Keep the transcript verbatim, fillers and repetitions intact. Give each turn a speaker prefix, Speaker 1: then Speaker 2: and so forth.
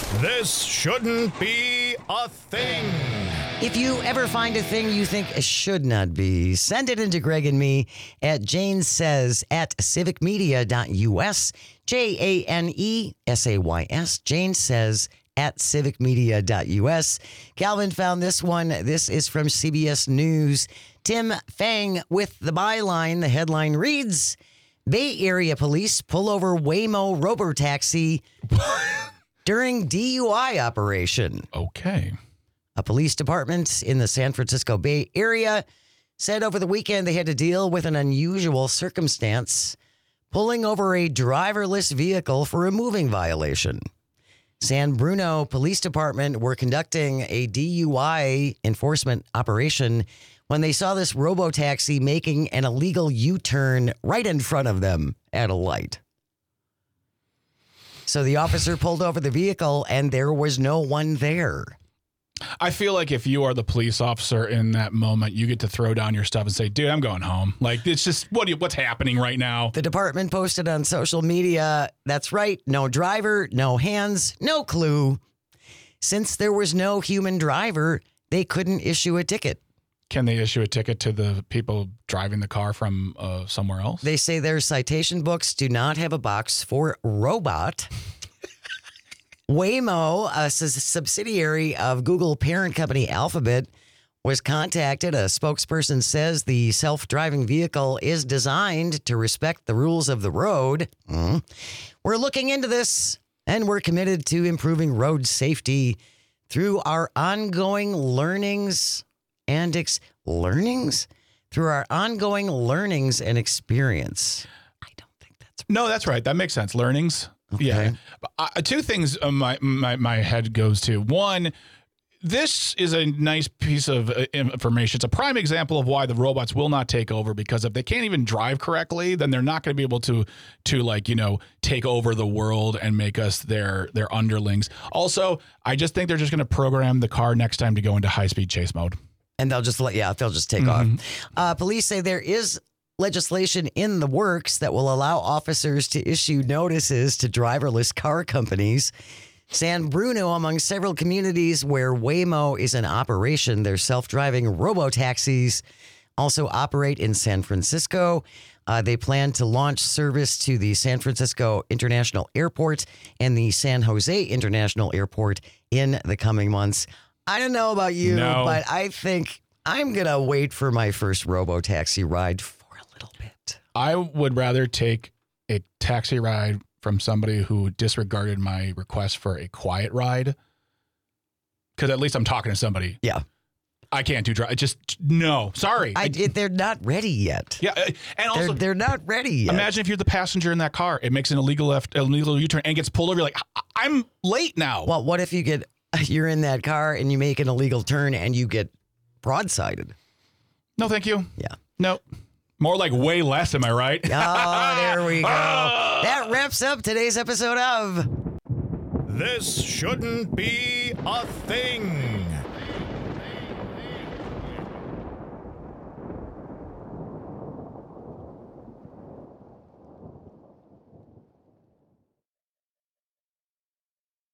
Speaker 1: This shouldn't be a thing.
Speaker 2: If you ever find a thing you think should not be, send it into Greg and me at Jane Says at civic media dot U S. J A N E S A Y S. Jane Says at civic media dot U S. Calvin found this one. This is from C B S News. Tim Fang with the byline. The headline reads, Bay Area police pull over Waymo robotaxi during D U I operation.
Speaker 3: Okay.
Speaker 2: A police department in the San Francisco Bay Area said over the weekend they had to deal with an unusual circumstance, pulling over a driverless vehicle for a moving violation. San Bruno Police Department were conducting a D U I enforcement operation when they saw this robotaxi making an illegal U-turn right in front of them at a light. So the officer pulled over the vehicle and there was no one there.
Speaker 3: I feel like if you are the police officer in that moment, you get to throw down your stuff and say, dude, I'm going home. Like, it's just, what do you, what's happening right now?
Speaker 2: The department posted on social media, that's right, no driver, no hands, no clue. Since there was no human driver, they couldn't issue a ticket.
Speaker 3: Can they issue a ticket to the people driving the car from uh, somewhere else?
Speaker 2: They say their citation books do not have a box for robot. Waymo, a subsidiary of Google parent company Alphabet, was contacted. A spokesperson says the self-driving vehicle is designed to respect the rules of the road. Mm. We're looking into this, and we're committed to improving road safety through our ongoing learnings and ex- learnings? Through our ongoing learnings and experience. I don't think that's
Speaker 3: No, that's right. That makes sense. Learnings.
Speaker 2: Okay.
Speaker 3: Yeah. Uh, two things uh, my, my my head goes to. One, this is a nice piece of uh, information. It's a prime example of why the robots will not take over, because if they can't even drive correctly, then they're not going to be able to to like, you know, take over the world and make us their their underlings. Also, I just think they're just going to program the car next time to go into high-speed chase mode.
Speaker 2: And they'll just let, yeah, they'll just take
Speaker 3: Mm-hmm.
Speaker 2: off. Uh, police say there is legislation in the works that will allow officers to issue notices to driverless car companies. San Bruno, among several communities where Waymo is in operation, their self-driving robotaxis also operate in San Francisco. Uh, they plan to launch service to the San Francisco International Airport and the San Jose International Airport in the coming months. I don't know about you,
Speaker 3: No.
Speaker 2: but I think I'm going to wait for my first robo-taxi ride for a little bit.
Speaker 3: I would rather take a taxi ride from somebody who disregarded my request for a quiet ride, because at least I'm talking to somebody.
Speaker 2: Yeah.
Speaker 3: I can't do drive. Just no. Sorry.
Speaker 2: I, it, they're not ready yet.
Speaker 3: Yeah, uh, and also
Speaker 2: They're, they're not ready yet.
Speaker 3: imagine if you're the passenger in that car. It makes an illegal left, illegal U-turn, and gets pulled over. You're like, I- I'm late now.
Speaker 2: Well, what if you get, you're in that car and you make an illegal turn and you get broadsided?
Speaker 3: No, thank you.
Speaker 2: Yeah.
Speaker 3: No. More like way less. Am I right?
Speaker 2: Oh, there we go. That wraps up today's episode of
Speaker 1: This shouldn't be a thing.